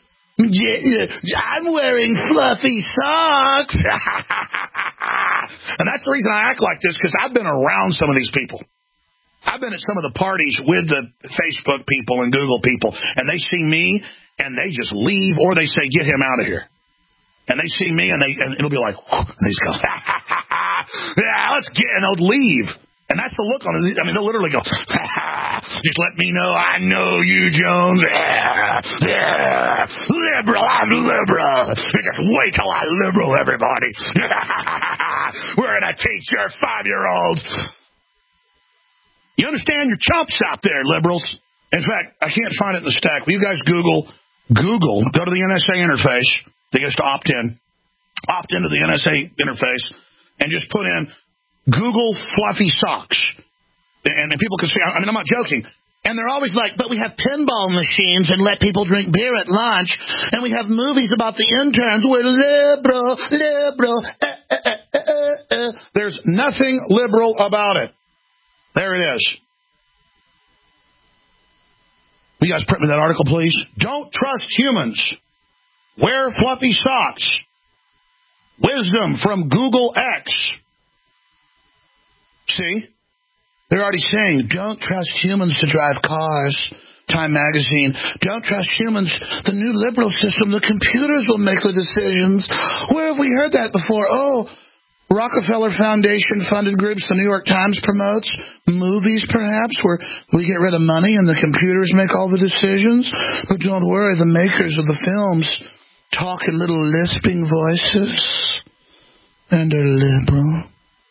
I'm wearing fluffy socks. And that's the reason I act like this, because I've been around some of these people. I've been at some of the parties with the Facebook people and Google people, and they see me, and they just leave, or they say, get him out of here. And they see me, and it'll be like, and they just go, yeah, let's get, and they'll leave. And that's the look on it. They'll literally go, just let me know I know you, Jones. Liberal, I'm liberal. Just wait till I liberal everybody. We're going to teach your 5-year-olds. You understand? You're chumps out there, liberals. In fact, I can't find it in the stack. Will you guys Google, go to the NSA interface. They get us to opt into the NSA interface, and just put in Google fluffy socks. And people can see, I'm not joking. And they're always like, but we have pinball machines and let people drink beer at lunch, and we have movies about the interns. We're liberal. There's nothing liberal about it. There it is. Will you guys print me that article, please? Don't trust humans. Wear fluffy socks. Wisdom from Google X. See? They're already saying, don't trust humans to drive cars. Time magazine, don't trust humans, the new liberal system, the computers will make the decisions. Where have we heard that before? Oh, Rockefeller Foundation funded groups the New York Times promotes, movies perhaps, where we get rid of money and the computers make all the decisions. But don't worry, the makers of the films talk in little lisping voices and are liberal.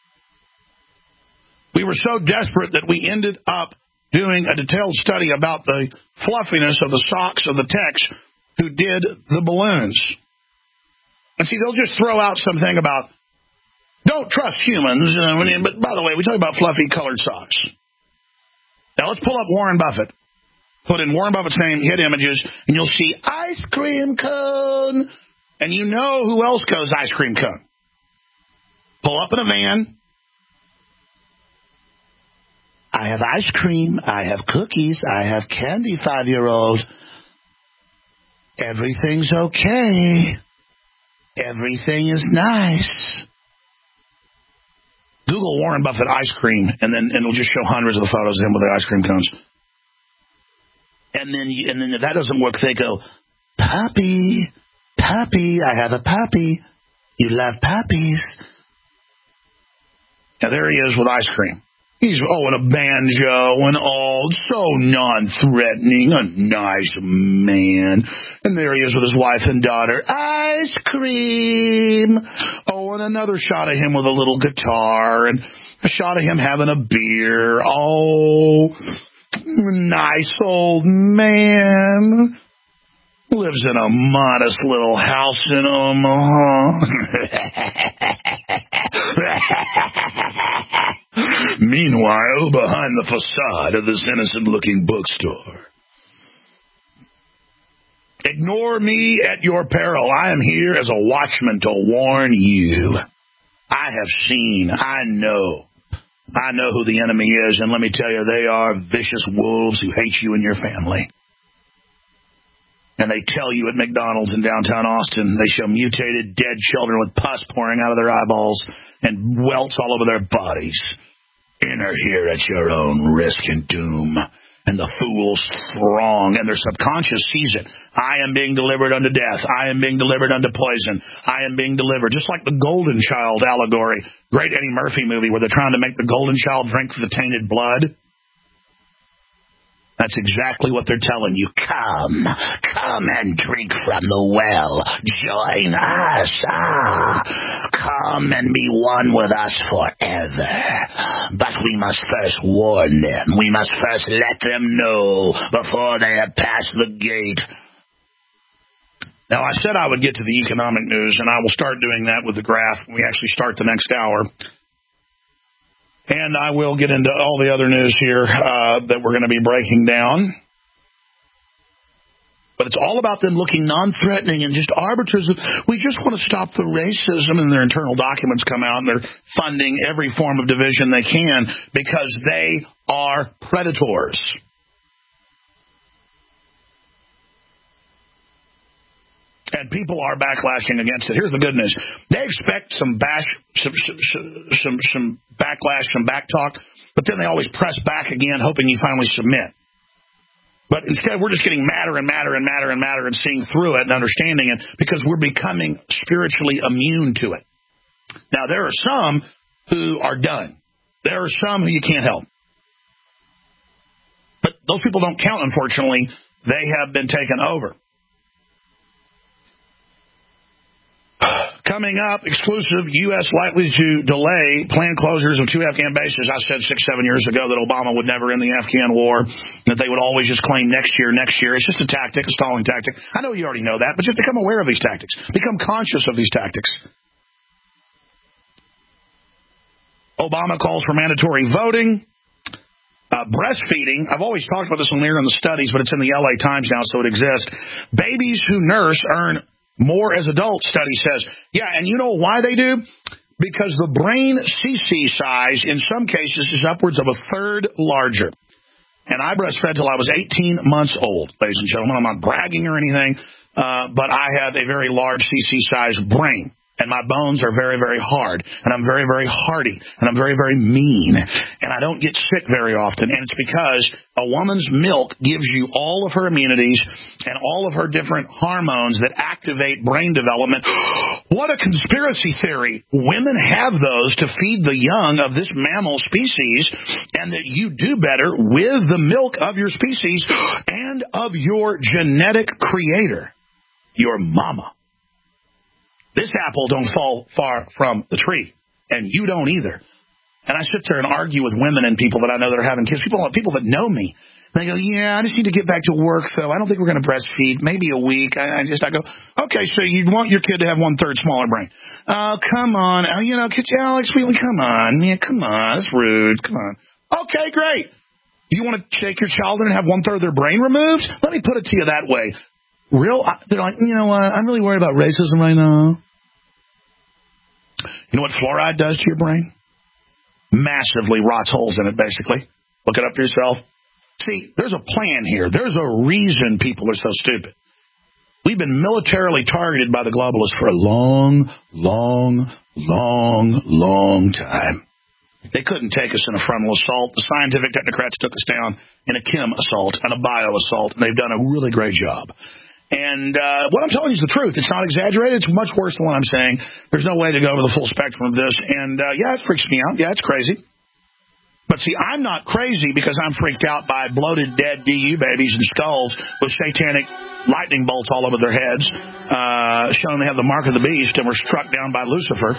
We were so desperate that we ended up doing a detailed study about the fluffiness of the socks of the techs who did the balloons. And see, they'll just throw out something about, don't trust humans, but by the way, we talk about fluffy colored socks. Now let's pull up Warren Buffett. Put in Warren Buffett's name, hit images, and you'll see ice cream cone. And you know who else goes ice cream cone. Pull up in a van. I have ice cream, I have cookies, I have candy, 5-year-old. Everything's okay. Everything is nice. Google Warren Buffett ice cream, and it'll just show hundreds of the photos of him with the ice cream cones. And then if that doesn't work, they go, Pappy, I have a puppy. You love puppies. Now there he is with ice cream. He's, and a banjo and all, so non-threatening, a nice man. And there he is with his wife and daughter, ice cream. Oh, and another shot of him with a little guitar, and a shot of him having a beer. Oh, nice old man. Lives in a modest little house in Omaha. Meanwhile, behind the facade of this innocent-looking bookstore. Ignore me at your peril. I am here as a watchman to warn you. I have seen, I know who the enemy is, and let me tell you, they are vicious wolves who hate you and your family. And they tell you at McDonald's in downtown Austin, they show mutated, dead children with pus pouring out of their eyeballs and welts all over their bodies. Enter here at your own risk and doom. And the fools throng, and their subconscious sees it. I am being delivered unto death. I am being delivered unto poison. I am being delivered. Just like the Golden Child allegory. Great Eddie Murphy movie where they're trying to make the Golden Child drink the tainted blood. That's exactly what they're telling you. Come and drink from the well. Join us. Come and be one with us forever. But we must first warn them. We must first let them know before they have passed the gate. Now, I said I would get to the economic news, and I will start doing that with the graph. We actually start the next hour. And I will get into all the other news here that we're going to be breaking down. But it's all about them looking non-threatening and just arbiters. We just want to stop the racism, and their internal documents come out, and they're funding every form of division they can because they are predators. And people are backlashing against it. Here's the good news. They expect some backlash, some backtalk, but then they always press back again, hoping you finally submit. But instead, we're just getting madder and madder and madder and madder and seeing through it and understanding it because we're becoming spiritually immune to it. Now, there are some who are done. There are some who you can't help. But those people don't count, unfortunately. They have been taken over. Coming up, exclusive, U.S. likely to delay planned closures of 2 Afghan bases. I said 6-7 years ago that Obama would never end the Afghan war, that they would always just claim next year. It's just a tactic, a stalling tactic. I know you already know that, but just become aware of these tactics. Become conscious of these tactics. Obama calls for mandatory voting. Breastfeeding. I've always talked about this when we were in the studies, but it's in the L.A. Times now, so it exists. Babies who nurse earn more as adults, study says. Yeah, and you know why they do? Because the brain CC size, in some cases, is upwards of a third larger. And I breastfed till I was 18 months old, ladies and gentlemen. I'm not bragging or anything, but I have a very large CC size brain. And my bones are very, very hard, and I'm very, very hardy, and I'm very, very mean, and I don't get sick very often, and it's because a woman's milk gives you all of her immunities and all of her different hormones that activate brain development. What a conspiracy theory. Women have those to feed the young of this mammal species, and that you do better with the milk of your species and of your genetic creator, your mama. This apple don't fall far from the tree, and you don't either. And I sit there and argue with women and people that I know that are having kids, people that know me. They go, yeah, I just need to get back to work, so I don't think we're going to breastfeed. Maybe a week. I go, okay, so you want your kid to have 1/3 smaller brain. Oh, come on. Alex, come on. Man, come on. That's rude. Come on. Okay, great. You want to take your child and have 1/3 of their brain removed? Let me put it to you that way. They're like, you know what, I'm really worried about racism right now. You know what fluoride does to your brain? Massively rots holes in it, basically. Look it up for yourself. See, there's a plan here. There's a reason people are so stupid. We've been militarily targeted by the globalists for a long, long, long, long time. They couldn't take us in a frontal assault. The scientific technocrats took us down in a chem assault and a bio assault, and they've done a really great job. And what I'm telling you is the truth. It's not exaggerated. It's much worse than what I'm saying. There's no way to go over the full spectrum of this. And, yeah, it freaks me out. Yeah, it's crazy. But, see, I'm not crazy because I'm freaked out by bloated, dead DU babies and skulls with satanic lightning bolts all over their heads, showing they have the mark of the beast and were struck down by Lucifer.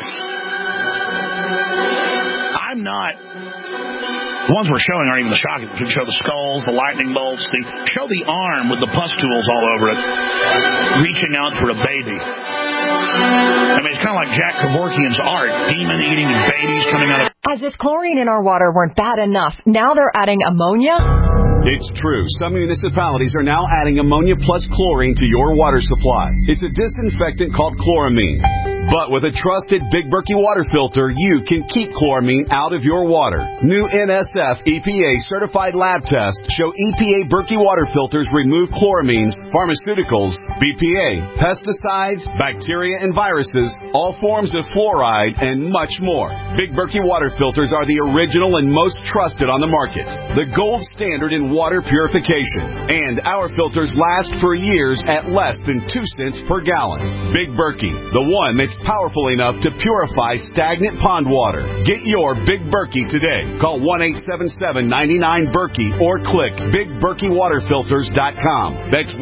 I'm not... The ones we're showing aren't even the shocking. We show the skulls, the lightning bolts, show the arm with the pustules all over it, reaching out for a baby. I mean, it's kind of like Jack Kevorkian's art, demon-eating babies coming out of... As if chlorine in our water weren't bad enough, now they're adding ammonia? It's true. Some municipalities are now adding ammonia plus chlorine to your water supply. It's a disinfectant called chloramine. But with a trusted Big Berkey water filter, you can keep chloramine out of your water. New NSF EPA certified lab tests show EPA Berkey water filters remove chloramines, pharmaceuticals, BPA, pesticides, bacteria and viruses, all forms of fluoride, and much more. Big Berkey water filters are the original and most trusted on the market. The gold standard in water purification. And our filters last for years at less than 2 cents per gallon. Big Berkey, the one that's powerful enough to purify stagnant pond water. Get your Big Berkey today. Call 1-877-99-BERKEY or click BigBerkeyWaterFilters.com. That's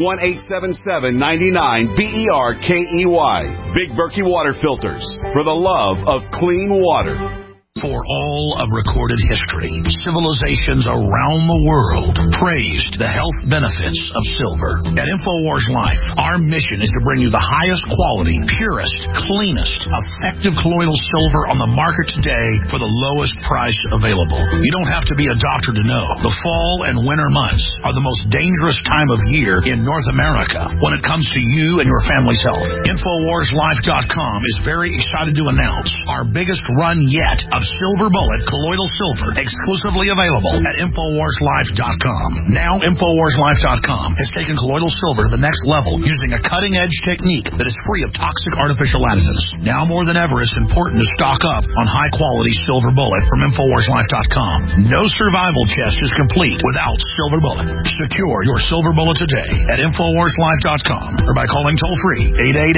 1-877-99-BERKEY. Big Berkey Water Filters, for the love of clean water. For all of recorded history, civilizations around the world praised the health benefits of silver. At InfoWars Life, our mission is to bring you the highest quality, purest, cleanest, effective colloidal silver on the market today for the lowest price available. You don't have to be a doctor to know. The fall and winter months are the most dangerous time of year in North America when it comes to you and your family's health. InfoWarsLife.com is very excited to announce our biggest run yet of Silver Bullet colloidal silver, exclusively available at InfoWarsLife.com. Now InfoWarsLife.com has taken colloidal silver to the next level using a cutting-edge technique that is free of toxic artificial additives. Now more than ever, it's important to stock up on high-quality Silver Bullet from InfoWarsLife.com. No survival chest is complete without Silver Bullet. Secure your Silver Bullet today at InfoWarsLife.com or by calling toll-free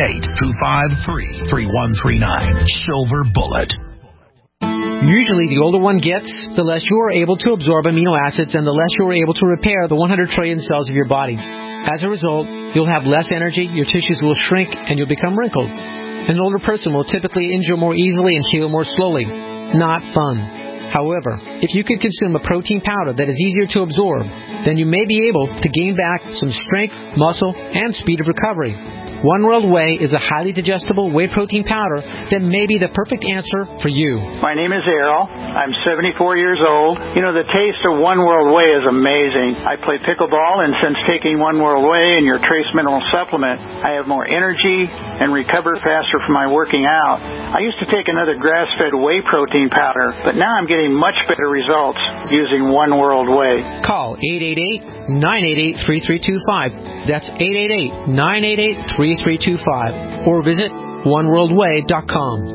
888-253-3139. Silver Bullet. Usually, the older one gets, the less you are able to absorb amino acids and the less you are able to repair the 100 trillion cells of your body. As a result, you'll have less energy, your tissues will shrink, and you'll become wrinkled. An older person will typically injure more easily and heal more slowly. Not fun. However, if you could consume a protein powder that is easier to absorb, then you may be able to gain back some strength, muscle, and speed of recovery. One World Whey is a highly digestible whey protein powder that may be the perfect answer for you. My name is Errol. I'm 74 years old. You know, the taste of One World Whey is amazing. I play pickleball, and since taking One World Whey and your trace mineral supplement, I have more energy and recover faster from my working out. I used to take another grass-fed whey protein powder, but now I'm getting much better results using One World Whey. Call 888-988-3325. That's 888-988-3325. Or visit oneworldway.com.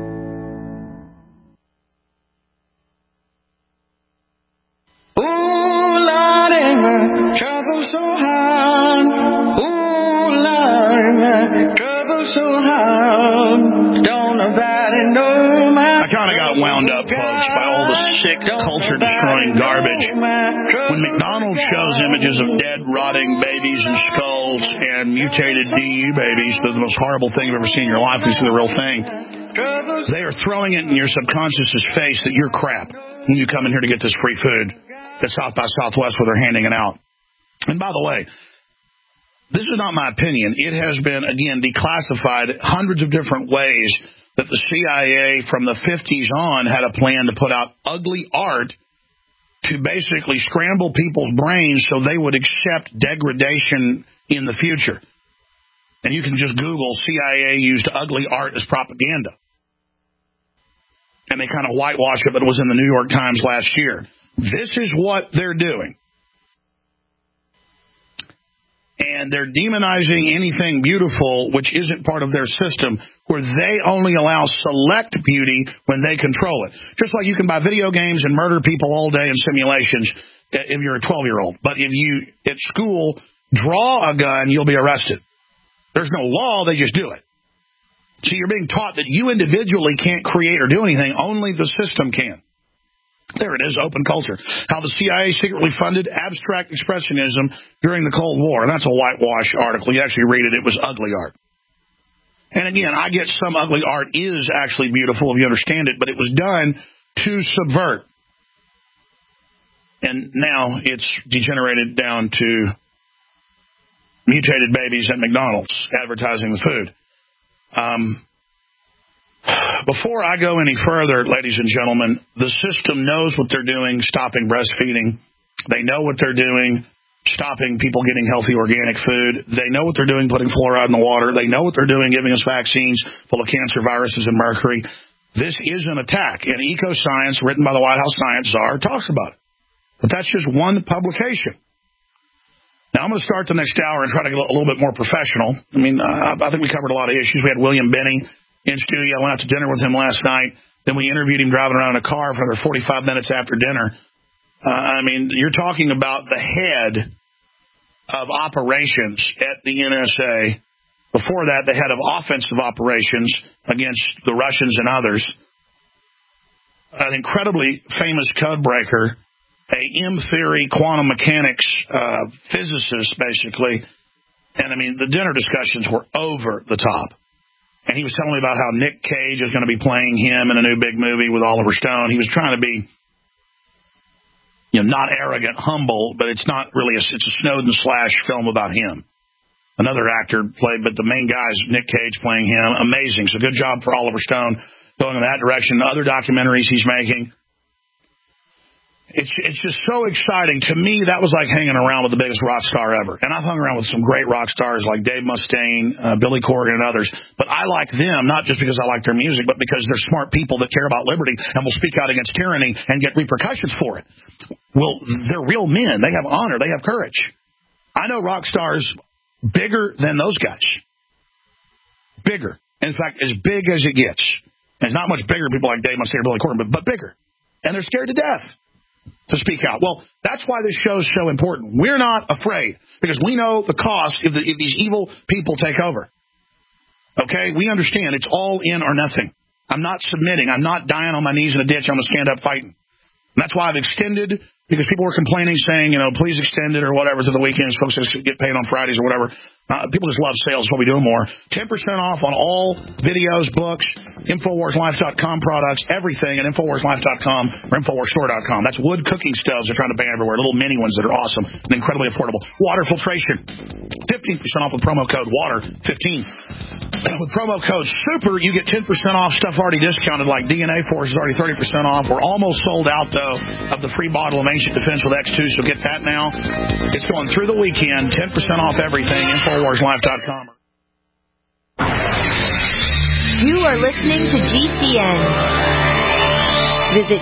Trouble so hard, ooh Lord, trouble so hard, don't nobody know my. I kind of got wound up, folks, by all the sick, culture-destroying garbage. When McDonald's shows images of dead, rotting babies and skulls and mutated DU babies, they're the most horrible thing you've ever seen in your life. This is the real thing. They are throwing it in your subconscious's face that you're crap when you come in here to get this free food at South by Southwest where they're handing it out. And by the way, this is not my opinion. It has been, again, declassified hundreds of different ways that the CIA from the 50s on had a plan to put out ugly art to basically scramble people's brains so they would accept degradation in the future. And you can just Google CIA used ugly art as propaganda. And they kind of whitewash it, but it was in the New York Times last year. This is what they're doing. And they're demonizing anything beautiful which isn't part of their system, where they only allow select beauty when they control it. Just like you can buy video games and murder people all day in simulations if you're a 12-year-old. But if you, at school, draw a gun, you'll be arrested. There's no law, they just do it. So you're being taught that you individually can't create or do anything, only the system can. There it is, open culture. How the CIA secretly funded abstract expressionism during the Cold War. And that's a whitewash article. You actually read it, it was ugly art. And again, I get some ugly art is actually beautiful if you understand it, but it was done to subvert. And now it's degenerated down to mutated babies at McDonald's advertising the food. Before I go any further, ladies and gentlemen, the system knows what they're doing, stopping breastfeeding. They know what they're doing, stopping people getting healthy organic food. They know what they're doing, putting fluoride in the water. They know what they're doing, giving us vaccines full of cancer, viruses, and mercury. This is an attack, and EcoScience, written by the White House Science Czar, talks about it. But that's just one publication. Now, I'm going to start the next hour and try to get a little bit more professional. I mean, I think we covered a lot of issues. We had William Benny in studio. I went out to dinner with him last night. Then we interviewed him driving around in a car for another 45 minutes after dinner. I mean, you're talking about the head of operations at the NSA. Before that, the head of offensive operations against the Russians and others. An incredibly famous code breaker, a M-theory quantum mechanics physicist, basically. And, I mean, the dinner discussions were over the top. And he was telling me about how Nick Cage is going to be playing him in a new big movie with Oliver Stone. He was trying to be, not arrogant, humble, but it's not really it's a Snowden / film about him. Another actor played, but the main guy is Nick Cage playing him. Amazing. So good job for Oliver Stone going in that direction. Other documentaries he's making. It's just so exciting. To me, that was like hanging around with the biggest rock star ever. And I've hung around with some great rock stars like Dave Mustaine, Billy Corgan, and others. But I like them, not just because I like their music, but because they're smart people that care about liberty and will speak out against tyranny and get repercussions for it. Well, they're real men. They have honor. They have courage. I know rock stars bigger than those guys. Bigger. In fact, as big as it gets. There's not much bigger people like Dave Mustaine or Billy Corgan, but bigger. And they're scared to death to speak out. Well, that's why this show is so important. We're not afraid because we know the cost if these evil people take over. Okay? We understand it's all in or nothing. I'm not submitting. I'm not dying on my knees in a ditch. I'm going to stand up fighting. And that's why I've extended, because people were complaining, saying, please extend it or whatever to the weekends. Folks get paid on Fridays or whatever. People just love sales. That's what we do more. 10% off on all videos, books, InfoWarsLife.com products, everything at InfoWarsLife.com or InfoWarsStore.com. That's wood cooking stoves they're trying to ban everywhere. Little mini ones that are awesome and incredibly affordable. Water filtration. 15% off with promo code WATER15. With promo code SUPER, you get 10% off stuff already discounted, like DNA Force is already 30% off. We're almost sold out, though, of the free bottle of Ancient Defense with X2, so get that now. It's going through the weekend, 10% off everything, InfoWarsLife.com. You are listening to GCN. Visit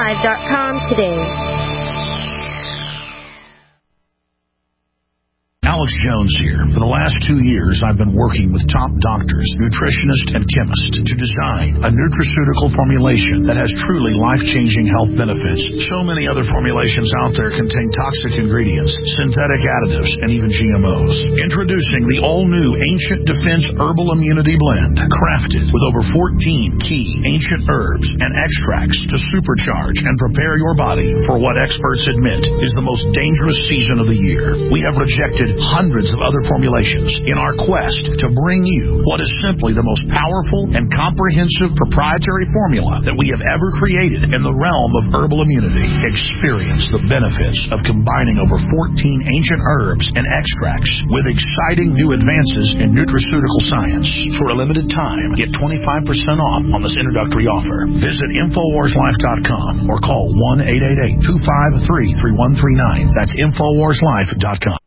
GCNlive.com today. Alex Jones here. For the last 2 years, I've been working with top doctors, nutritionists, and chemists to design a nutraceutical formulation that has truly life-changing health benefits. So many other formulations out there contain toxic ingredients, synthetic additives, and even GMOs. Introducing the all-new Ancient Defense Herbal Immunity Blend, crafted with over 14 key ancient herbs and extracts to supercharge and prepare your body for what experts admit is the most dangerous season of the year. We have rejected hundreds of other formulations in our quest to bring you what is simply the most powerful and comprehensive proprietary formula that we have ever created in the realm of herbal immunity. Experience the benefits of combining over 14 ancient herbs and extracts with exciting new advances in nutraceutical science. For a limited time, get 25% off on this introductory offer. Visit InfoWarsLife.com or call 1-888-253-3139. That's InfoWarsLife.com.